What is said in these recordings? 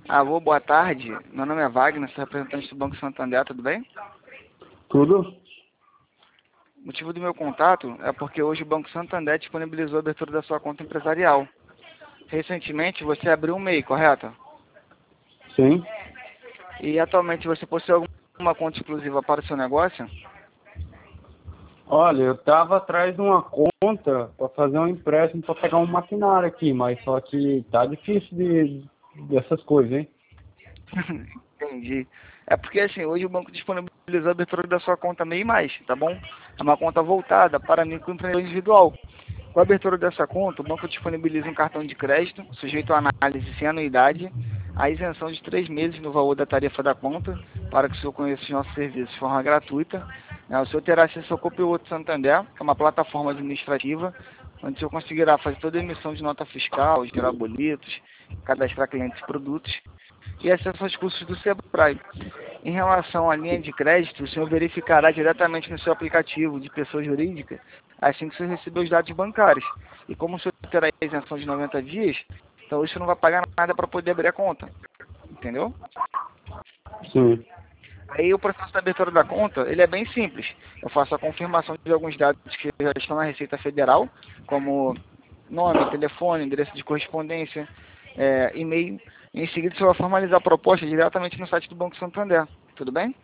Alô, boa tarde. Meu nome é Wagner, sou representante do Banco Santander, tudo bem? Tudo? O motivo do meu contato é porque hoje o Banco Santander disponibilizou a abertura da sua conta empresarial. Recentemente você abriu um MEI, correto? Sim. E atualmente você possui alguma conta exclusiva para o seu negócio? Olha, eu estava atrás de uma conta para fazer um empréstimo para pegar um maquinário aqui, mas só que tá difícil dessas coisas, hein? Entendi. É porque assim, hoje o banco disponibilizou a abertura da sua conta MEI+, tá bom? É uma conta voltada para microempreendedor individual. Com a abertura dessa conta, o banco disponibiliza um cartão de crédito, sujeito à análise sem anuidade, a isenção de 3 meses no valor da tarifa da conta, para que o senhor conheça os nossos serviços de forma gratuita. O senhor terá acesso ao Copiloto Santander, que é uma plataforma administrativa, onde o senhor conseguirá fazer toda a emissão de nota fiscal, gerar boletos, cadastrar clientes e produtos, e acesso aos cursos do Sebrae. Em relação à linha de crédito, o senhor verificará diretamente no seu aplicativo de pessoa jurídica assim que o senhor receber os dados bancários. E como o senhor terá isenção de 90 dias, então o senhor não vai pagar nada para poder abrir a conta. Entendeu? Sim. Aí o processo da abertura da conta, ele é bem simples. Eu faço a confirmação de alguns dados que já estão na Receita Federal, como nome, telefone, endereço de correspondência, e-mail. Em seguida, o senhor vai formalizar a proposta diretamente no site do Banco Santander. Tudo bem?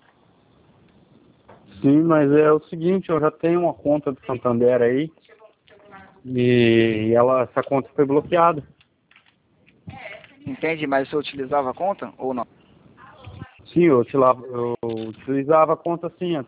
Sim, mas é o seguinte, eu já tenho uma conta do Santander aí e essa conta foi bloqueada. Entende? Mas o senhor utilizava a conta ou não? Sim, eu utilizava a conta sim,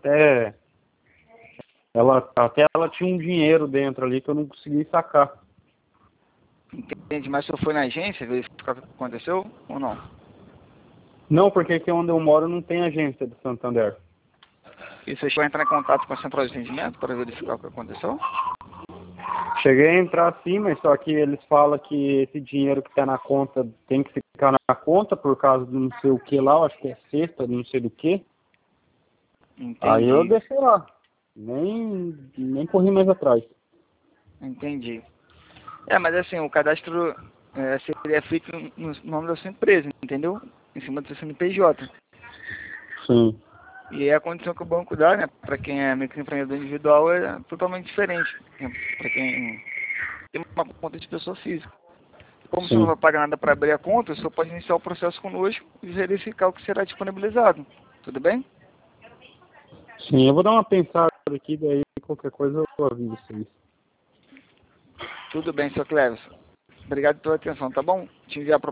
até ela tinha um dinheiro dentro ali que eu não consegui sacar. Entende? Mas o senhor foi na agência verificar o que aconteceu ou não? Não, porque aqui onde eu moro não tem agência do Santander. E você chegou a entrar em contato com a central de atendimento para verificar o que aconteceu? Cheguei a entrar sim, mas só que eles falam que esse dinheiro que está na conta tem que ficar na conta por causa de não sei o que lá, eu acho que é sexta, não sei do que. Aí eu Entendi, deixei lá. Nem corri mais atrás. entendi. Mas assim, o cadastro seria feito no nome da sua empresa, entendeu? Em cima do seu CNPJ. Sim, E a condição que o banco dá, né, para quem é microempreendedor individual é totalmente diferente. Para quem tem uma conta de pessoa física. Como o senhor não sim. vai pagar nada para abrir a conta, o senhor pode iniciar o processo conosco e verificar o que será disponibilizado. Tudo bem? Sim, eu vou dar uma pensada aqui, daí qualquer coisa eu aviso vocês. Tudo bem, seu Cleves. Obrigado pela atenção, tá bom? Te enviar a